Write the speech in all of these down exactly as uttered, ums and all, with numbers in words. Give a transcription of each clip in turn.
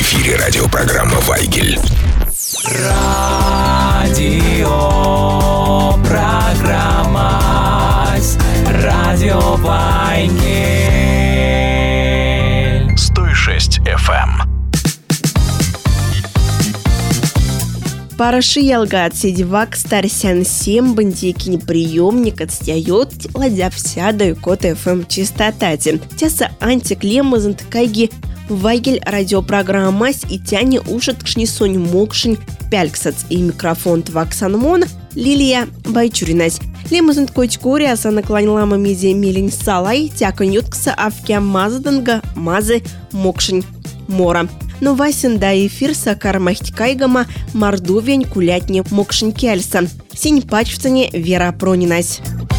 эфире радиопрограмма «Вайгель». Радио программа Радио Вайгель. сто шесть эф эм. Параши ялга от седьвак старсян семь бандикин приемник отстает ладя вся до кот эф эм чистотати. Тяса антиклемазан ткайги Вайгель радиопрограммась и тяне ушат кшнисонь мокшень пяльксац и микрофон тваксанмон Лилия Байчуринась. Лемазан ткойчкури аса наклонила мамизе милень салай тяконюткса авкя мазаданга мазы мокшень мора. Но васен да эфир сакар махтькайгама мордовень кулятне мокшень кельса. Синь пачвцане Вера Пронинась.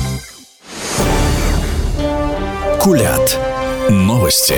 Кулят. Новости.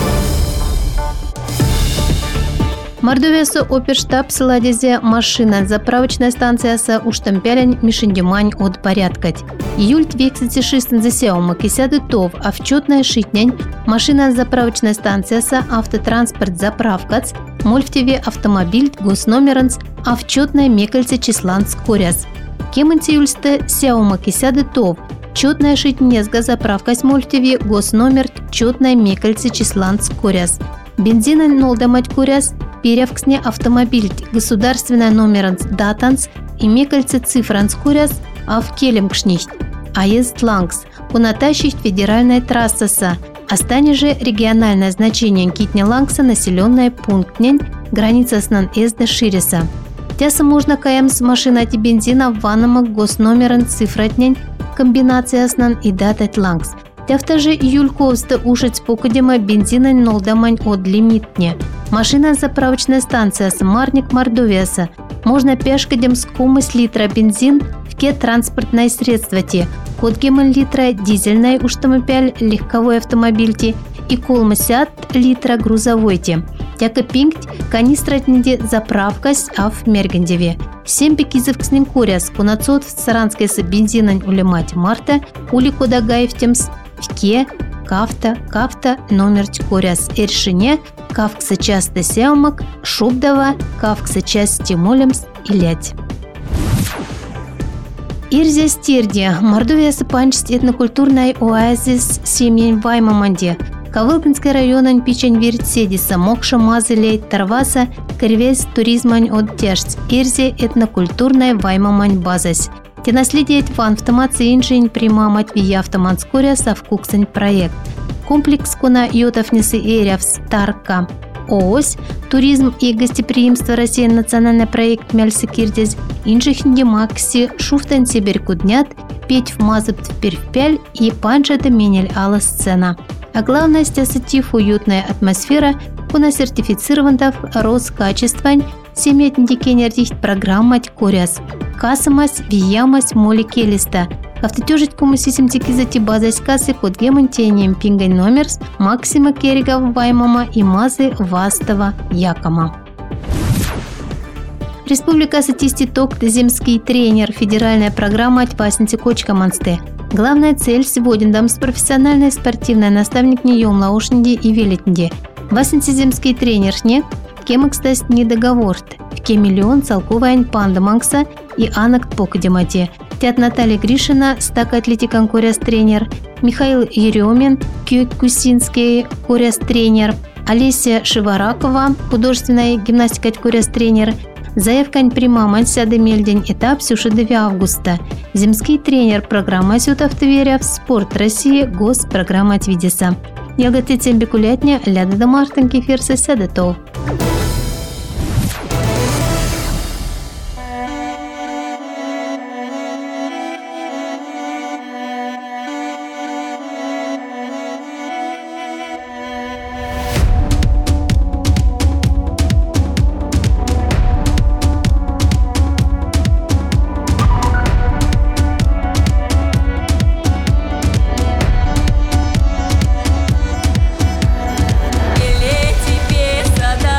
Мордовиясы оперштаб сыладезе машина заправочная станция са уштампялень мишендемань от порядкать. Июль двадцать шестого засеума кисяды тов, а в четная шитнянь машина заправочная станция са автотранспорт заправкац, мольфтеве автомобиль госномеранс, а в четная мекальце числанц коряс. Кеманти юльсте сеума кисяды тов, четная шитня с газаправкась мольфтеве госномер четная мекальце числанц коряс. Бензина нолдамать куряс, перевксне автомобиль государственная номеранс датанс и мекальце цифранс куряс, а в келем кшнихт. А есть лангс, понатащить федеральная трассаса, а стане же региональное значение китня лангса населенная пунктнень, граница снан эсда ширеса. Тяса можно каем с машинати бензина в ваннамак госномеран цифратнень, комбинация снан и датать лангс. Тяфта же юльковста ушать покудема бензина нолдамань от лимитне. Машина заправочная станция Самарник Мордовияса. Можно пешкадем скумыс литра бензин в ке транспортное средство те. Код гемон литра дизельный уштамопяль легковой автомобиль те и колмасят литра грузовой те. Тяка пинкт канистратниде заправкась а в Мергендеве. Семь пекизов к сним куряс, кунацот в Саранской с бензинань улемать марта, ули кодагаев темс в ке, кафта, кафта номер коряс эршине, кавкса часто сеумак, шубдава, кавкса части молемс и лять. Ирзя стирдия, Мордовиясы панчсть этнокультурный оазис семьень Ваймаманде. Кавылкинский район печень верит седиса, мокша мазы лейт тарваса, корвес туризмань от тяжц, ирзе этнокультурная Ваймамань базась. Те наследие ван автомации инжень прима матвия автоманскоря совкуксень проект. Комплекс кона йотовнисы эрявс тарка. ООС «Туризм и гостеприимство России» национальный проект Мяльсы Кирдез, инжихнди макси шуфтен сибирькуднят, петь в мазып впервпяль и панчата менель ала сцена. А главное, стясатив уютная атмосфера, куна сертифицированных Роскачествань, семетнди кенердихт программа коряс. Касамась, виямась, моли келиста. Автотежить кумусисим тикизати базась кассы код гемонтением пингань номерс, Максима Керрига Ваймама и Мазы Вастова Якома. Республика Сатиститок земский тренер, федеральная программа Тьвасинти Кочка Мансте. Главная цель сегодня дамс профессиональный спортивный наставник неем лаушнди и велитнди. Васинти земский тренер не кемакстасть недоговорт. В кемиллион целковайн панда Макса и анакт покадемате. Тят Наталья Гришина, стак атлетикан коряс тренер, Михаил Еремин, кюк кусинский коряс тренер, Олеся Шиваракова, художественная гимнастика коряс тренер, заявкань примамань сяды мельдень этап сюшедеви августа. Земский тренер программа сютав Тверя в спорт России госпрограмма Твидиса. Ялгаты тембекулятня ляда да мартин кефирса сядетов. Или тебе сада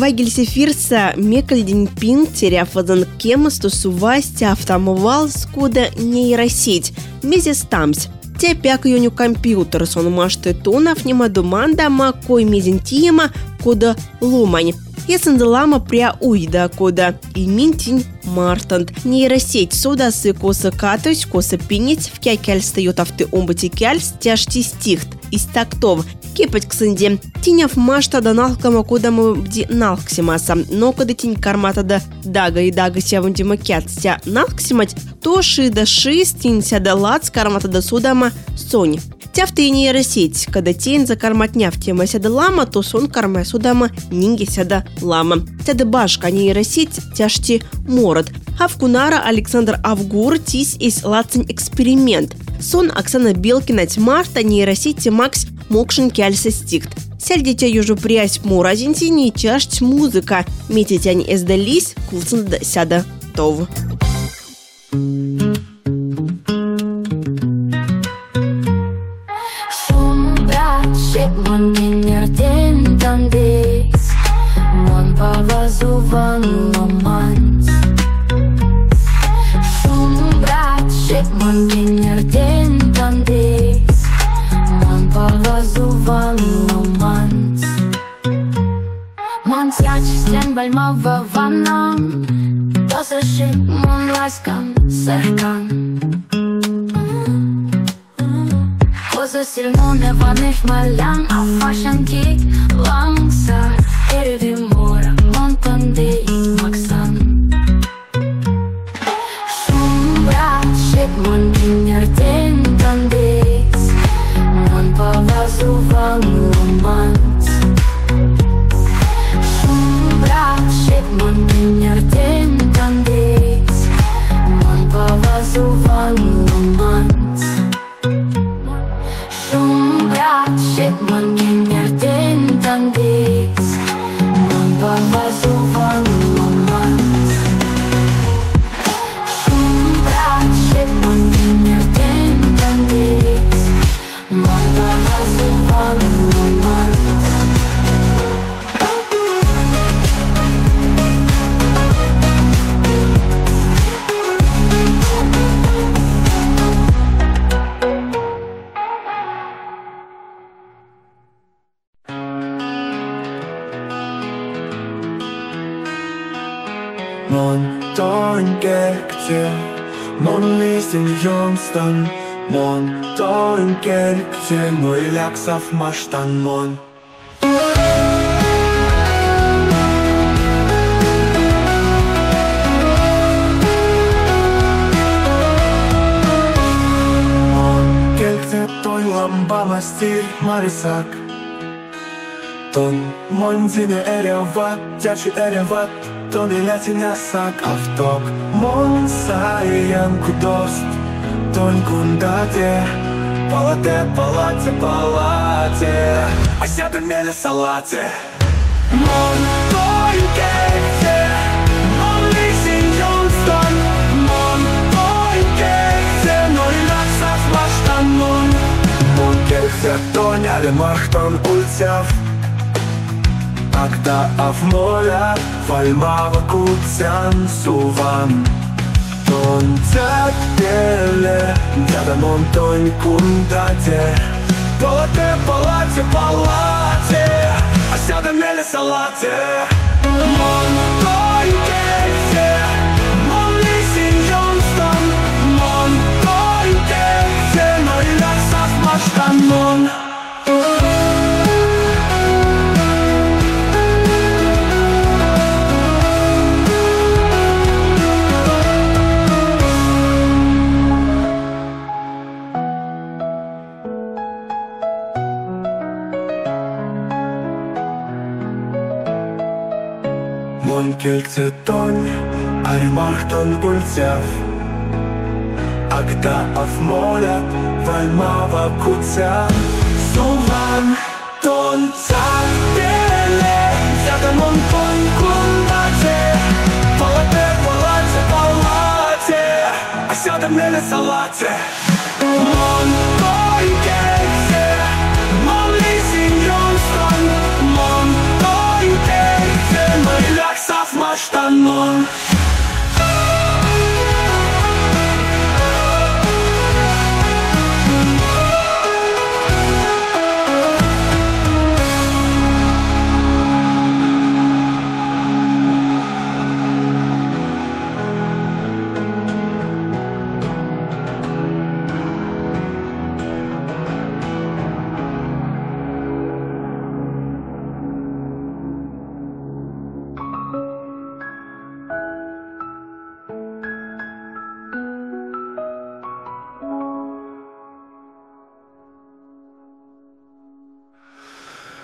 Вайгельсефирса мекальдин пин теряфазан кемас тусувасти автомовал скуда нейросеть. Мезис тамс. Те пяк юню компьютер сон машты тонов нема думанда ма кой мезентиема кода ломань. Есенделама пря уйда кода и минтин мартант. Нейросеть судасы коса катусь, коса пинить, в кякяль стает авты омбатикяль стяжти стихт из тактов. Кепать ксенде. Тиняв машта да налкама кода мы бди налксимаса. Но когда тинь кармата да дага и дага сяван димакят ся налксимать, то ши да ши стинься да лац кармата да судама сонь. Тяфты и нейросеть, когда тень за карматня в тема ся да лама, то сон карма судама нинги ся да лама. Ся да башка нейросеть тяжти мород. Авкунара Александр Авгур тись из лацень эксперимент. Сон Оксана Белкина тьмарта нейросети Макс Мокшин кяльса стихт. Сяль дитя южу прясь муразинтини чашť музыка. Метитянь эздались кулцин да сяда тов. Man minner den dandis Man pavazuvan lomans Shumbrat shit man minner den dandis Man pavazuvan lomans Man sjačisten balmava vanam Dosa shit man laskan serkan Kоза сильно не ваниш малян, а фашен кик лангса Эриди мора, монтанди максан Шумбрат, шик мон минер ден тандис Мон павазу ван ломанс Шумбрат, шик мон минер ден тандис Мон павазу ван ломанс Shit man minner den tandis Man pavazuvan lomans Shumbrat shit man minner den tandis Man pavazuvan lomans Mon toin kerkse, mon lisin jonstan Mon toin kerkse, moi läksav mastan mon Mon kerkse toin lambavastir marisak Ton mon zine erevat, tjachi erevat Toni lätin jässak avtok Mon saijan kudost Ton kundate Palate, palate, palate Ma sядun meile salate Mon toin kerkse Mon lisin jonstan Mon toin kerkse Noi läksav vastan mon Mon kerkse ton jälle mahton ultsav Agda av mola valmava kutsan suvan Ton tatele Dada mon toin kundate Palate, palate, palate A sядun meile salate Mon toin kerkse Mon lisin jonstan Mon toin kerkse Noi läksav mastan mon Mon kerkse ton, armahton ultsav Agda av mola valmava kutsan Suvan ton tatele Dada mon toin kundate Palate, palate, palate A sядun meile salate Mon toin kerkse Mon lisin jonstan Mon toin kerkse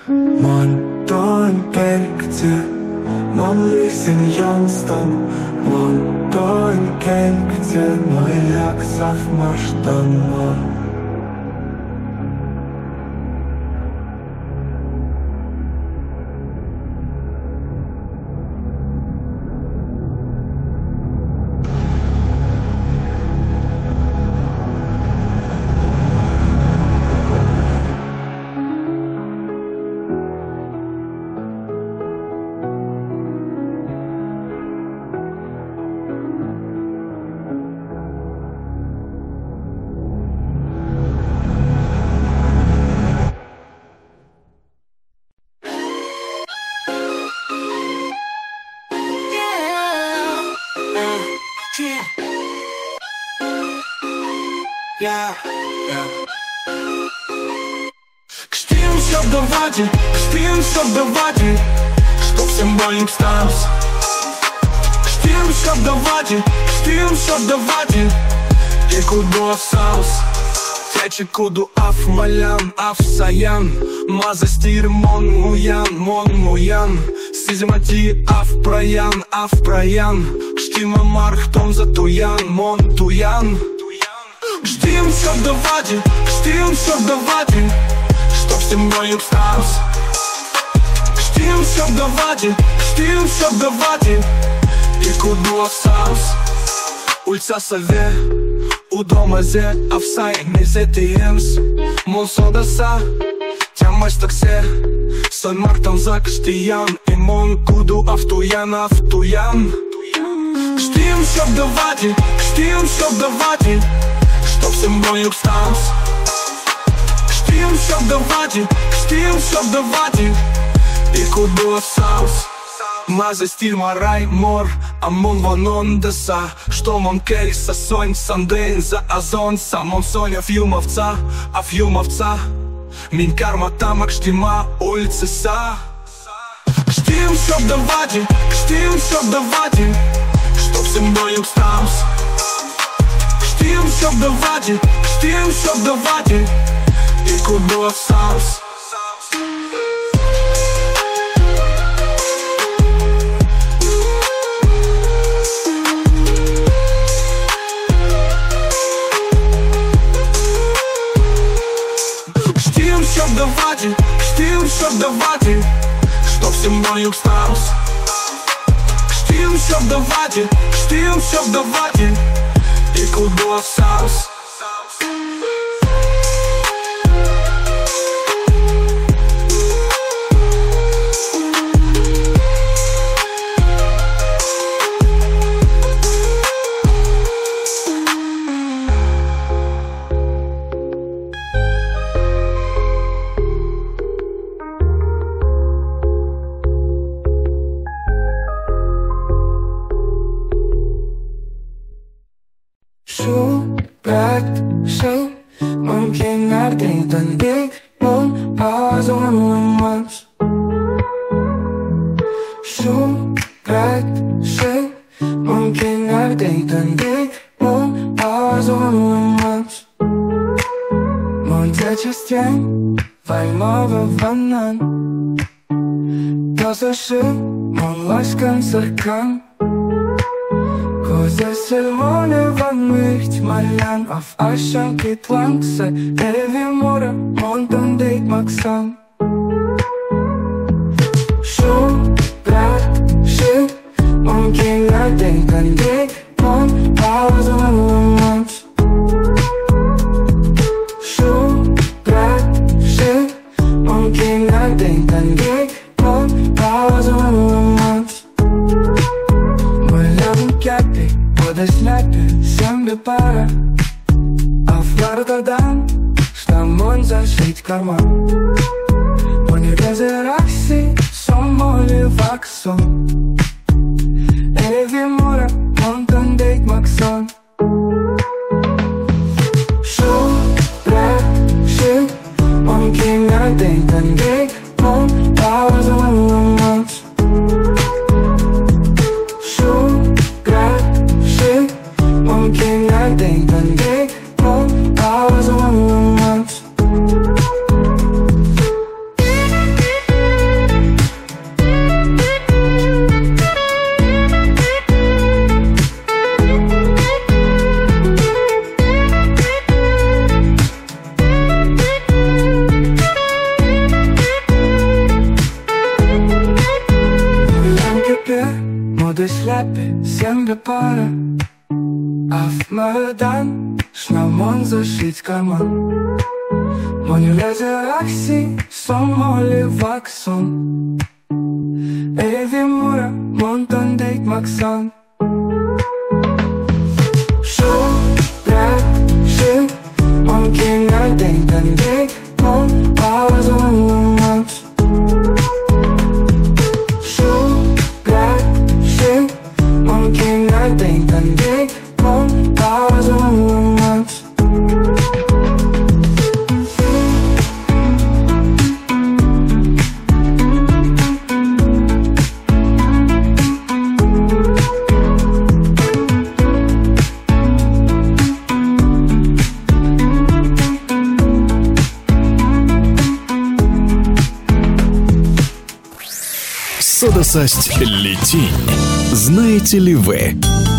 London genkte Man lysen Johnston London genkte No jak saf masztan Кштимся в доводе, кштимся в доводе, что всем моим сталось. Кштимся в доводе, кштимся в доводе, и куду осталось. Тече куду аф малян, аф саян, маза стир мон муян, мон муян. Сизмати аф проян, аф проян, кштима марх том за туян, мон туян. Кштимся в доводе, кштимся в доводе, что всем моим сталось. Кштимся в доводе, кштимся в доводе, и куду осталось. Ульца сове, у дома зе, а в сай не зетиемс. Мон содаса, тя мастаксе, сон мартам за кштиян, и мон куду автуян, автуян. Кштимся в доводе, кштимся в доводе, что всем моим сталось. Кштимся в доводе, кштимся в доводе, и куду осталось. Маза стиль марай мор, а мон ванон деса, что мон кери са сонь, сандейн за азон, самон соня фюмовца, а фюмовца. Мин карма тамак штима улицы са. Кштимся в доводе, кштимся в доводе, что всем моим сталось. Кштимся в доводе, кштимся в доводе, и куду осталось. Кштимся в доводе, кштимся в доводе, что всем моим сталось. Кштимся в доводе, кштимся в доводе, и куду осталось. Mungkin arti tanding mong aso mas Sukat siya Mungkin arti tanding mong aso mas Mong частей Ваймова ванан Тосаши Мон ласкан саркан Kuzesel mone van mich malan auf Aschan geht langse Evi mora montan deit maksan Shum brat shit Mungkin adeng kan deit mon pauze mons Shum brat shit Mungkin adeng kan deit mon pauze mons Кяпи, водосняпи, всем бы пара А в Роттердам, что мон зашить карман Мони резеракси, сом моли ваксон Эви мора, монтан дейт максон Шо, брат, шит, мункин адейт андейт Мон, пауза, мон, монс Mungkin adeng tanding mong pauze mons белой шляпе семь пара. А в Мадан шнамон зашить карман. Мони лезе акси, сомоли ваксон. Эви мура, монтан дейк максан. Шо, брат, ши, он кинга дейк, дейк, мон, паузон, манс. Шо, брат, ши, он кинга дейк, дейк, мон, паузон, манс. Содосасть летень. Знаете ли вы?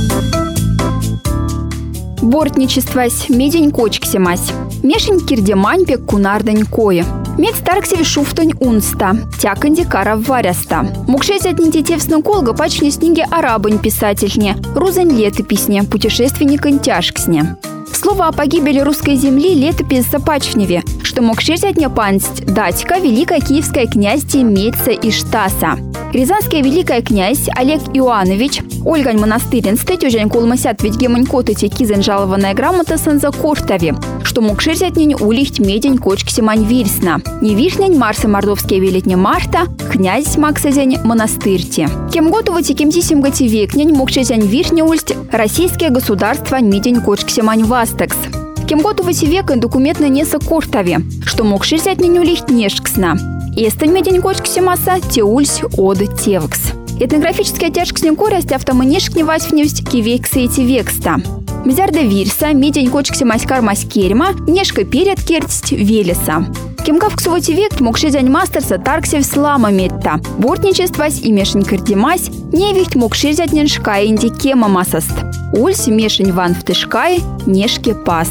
Бортничествась, медень кочксемась. Мешень кирдемань пек кунардань кое. Мед старксев шуфтонь унста, тяканди кара варяста. Мукшесть от нитетевсну колга пачне снеге арабань писательне, рузань летописне, путешественникань тяжксне. Слово о погибели русской земли летопись Сапачневе, что мог шесть дня пансть датька великая киевская князь Тимеца и Штаса. Рязанский великий князь Олег Иоанович, Ольгань монастыринстый, тюжень колмасят ведь гемонь котыте кизен жалованная грамота санза кортове, что мог шесть дней улихть медень кочк семань вирсна. Не вишнянь Марса мордовские велетня Марта, князь Максазень монастырте. Кем готовати кем тисим готи векнянь мог шесть дней вишня ульсть российское государство медень кочк семань вастекс. Кем готовати века документно неса кортове, что мог шесть дней улихть нешксна. Эстань медень кочк семаса теульсь од тевкс. Этнографическая тяжксня корость автоманешкни васьвневсть кивекса эти векста. Мзярда вирса медень кочк семась кармась керма, нешка перед кертсть велеса. Кемгав ксувоти век мог шизянь мастерса тарксев слама метта. Бортничествась и мешень кардимась, невихть мог шизять неншка инди кема масаст. Ульсь мешень ван втышкай, нешке пас.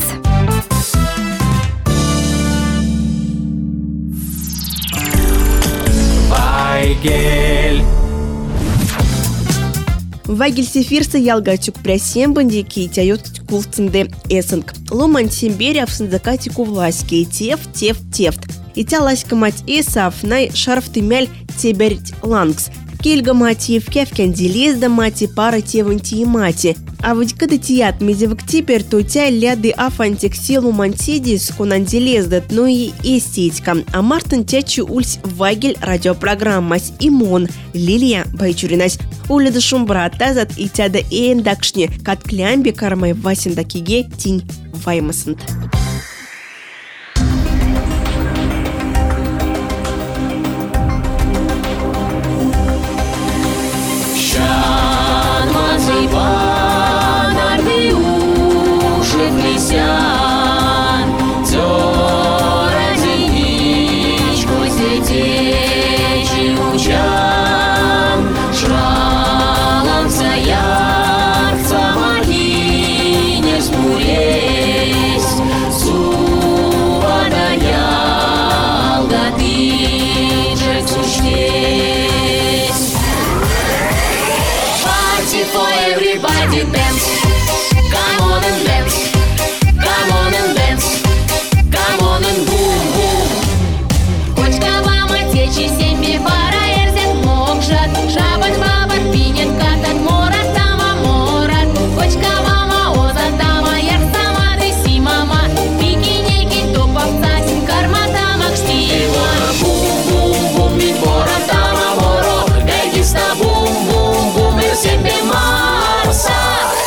Вайгель. Вайгель сефирса ялгачук прясем бандики тяют кулцинде эсенг. Ломан симбери авсендакати кувласки теф теф тефт. И тя ласька мать эсав най шарф тымяль теберть лангс. Кельга мати в кевкен делезда мати пара теванти и мати. А вот когда тият медевок теперь, то тя ляды афантик силу мантидис кунанделездат, ну и эстетика. А Мартин тячи ульс Вайгель радиопрограммась имон Лилия Байчуринась. Уледа шумбра тазат и тяда эндакшне кат клямби кармай васиндакиге тинь ваймасант. Everybody dance, come on and dance, come on and dance, come on and boom boom. Кочка вам отечи семьи пара эрзен мокшат, шабать бабат пинет катат морат тама морат. Кочка мама оза тама яр сама дыси мама, пики-ники топовца карма тамак штима. Бум бум бум ми бора тама моро, эгиста бум бум бум эр семьи ма.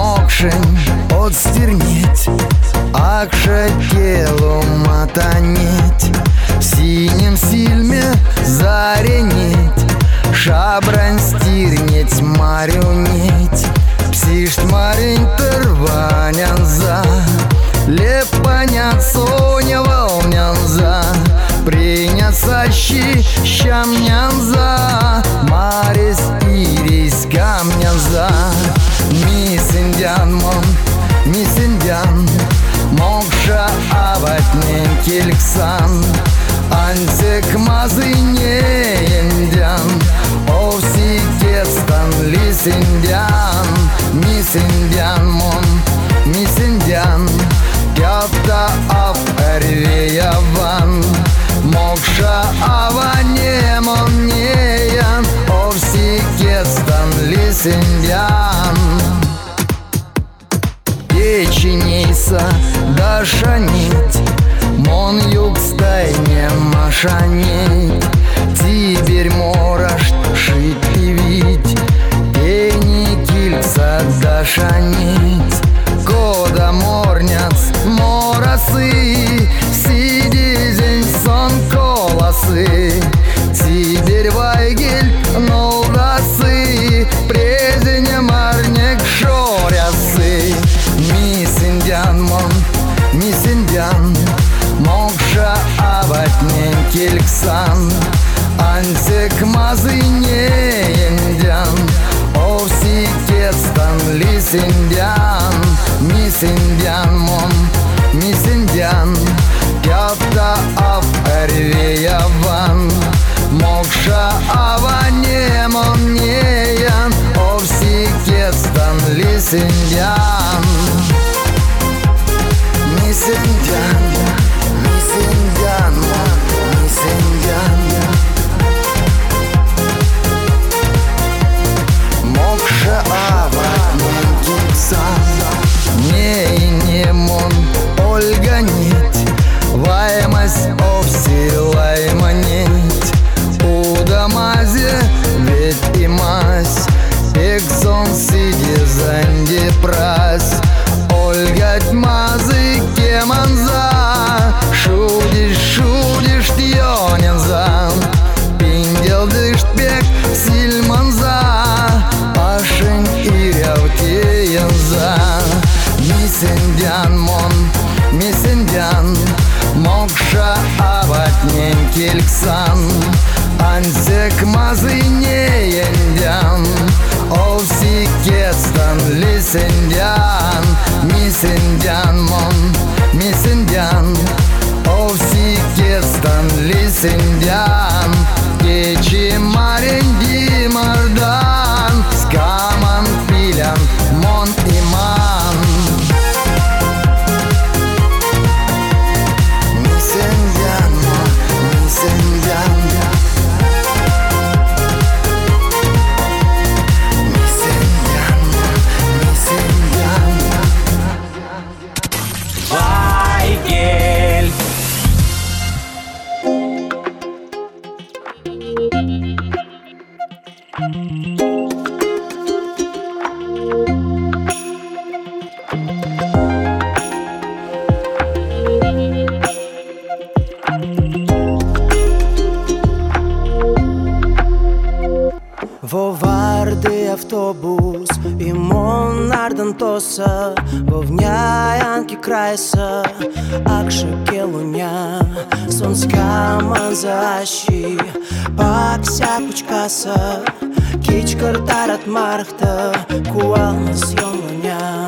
мокшень отстернеть, акше телу матанеть, синим сильме заренеть, шабрань стирнеть, марюнеть, псишт марень тырванянза, лепанят соня волнянза, приняться щи щамнянза, марис ирис камнянза. Мисс Индиан мон, мисс Индиан, мокша аватнен кильксан, антек мазы не индиан, овси кестан лис Индиан. Мисс Индиан мон, мисс Индиан, пята ав эрвеяван, мокша аване мон неян, овси кестан лис Индиан. Печенейса дашанить, мон юг стайне машанить, теперь мораш шить певить, пени кильца дашанить, кода морняц морасы, сидизень сон колосы, теперь вайгель нолдасы, презеня марнек шорясы. Мисс Индиан мон, мисс Индиан, мокша аватнен кильксан, антек мазы не индиан, овси кестан лис Индиан. Мисс Индиан мон, мисс Индиан, пята ав эрвеяван, мокша аване мон неян, овси кестан лис Индиан. Мисс Индиан, мисс Индиан мон, мисс Индиан, мокша аватнен кильксан, не и не мон Ольга нить, ваймась овси лайма нить, уда мазе ведь и мазь, пексон сиди занди прась, Ольга тьмазы кеманза, шудиш шудиш тьоненза, пиндел дышт пек сильманза, пашень и рявтеенза. Мисс Индиан мон, мисс Индиан, мокша аватнен кильксан, антек мазы не индиан, овси кестан лис Индиан. Мисс Индиан мон, мисс Индиан, овси кестан лис Индиан, кечи марень димардан, скаман пилян мон иман. Мисс Индиан мон, мисс Индиан, мисс Индиан мон, мисс Индиан. Вайгель. Воварды автобус и мон ардантоса, вовняянки крайса, акше келуня, сонска манзащи, пакся пучкаса, кичкар тарат мархта, куална съемланя.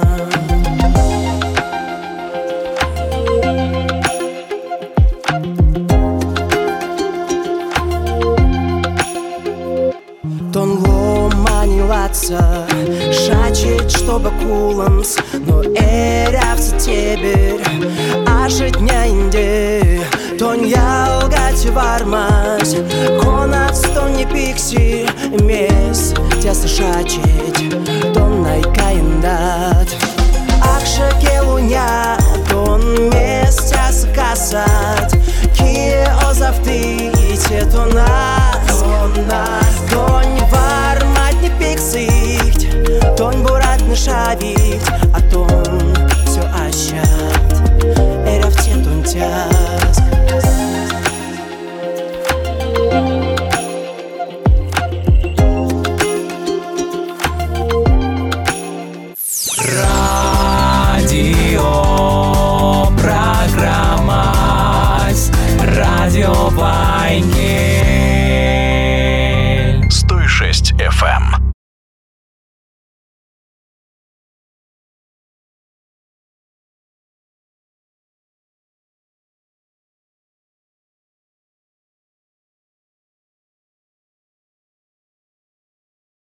Шачить, чтобы куланс, но эрявся тебер, ашит ня инде, тон ялгати вармас, конат стон не пикси, мес, тяса шачить, тон найкаиндат. Акша келуня, тон мес тяса касат, кие озавты, те тонас, тон вармат не пиксить, тон бурат не шавить, час. Радио